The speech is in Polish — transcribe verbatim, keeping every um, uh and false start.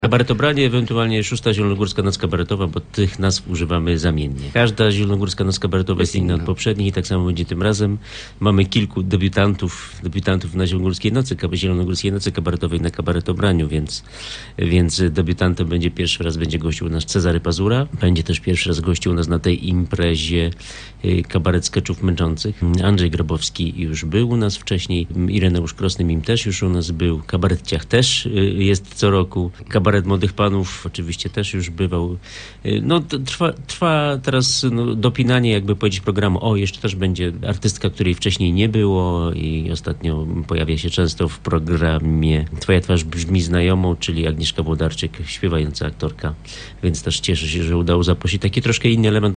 Kabaretobranie, ewentualnie szósta Zielonogórska Noc Kabaretowa, bo tych nazw używamy zamiennie. Każda Zielonogórska Noc Kabaretowa jest inna od poprzednich i tak samo będzie tym razem. Mamy kilku debiutantów, debiutantów na Zielonogórskiej Nocy, Zielonogórskiej Nocy Kabaretowej, na Kabaretobraniu, więc, więc debiutantem będzie pierwszy raz, będzie gościł u nas Cezary Pazura. Będzie też pierwszy raz gościł u nas na tej imprezie kabaret skeczów męczących. Andrzej Grabowski już był u nas wcześniej, Ireneusz Krosny-Mim też już u nas był, Kabaret Ciach też jest co roku, Kabaret Młodych Panów oczywiście też już bywał. No trwa, trwa teraz no, dopinanie, jakby powiedzieć, programu. O, jeszcze też będzie artystka, której wcześniej nie było i ostatnio pojawia się często w programie Twoja twarz brzmi znajomo, czyli Agnieszka Włodarczyk, śpiewająca aktorka, więc też cieszę się, że udało zaprosić taki troszkę inny element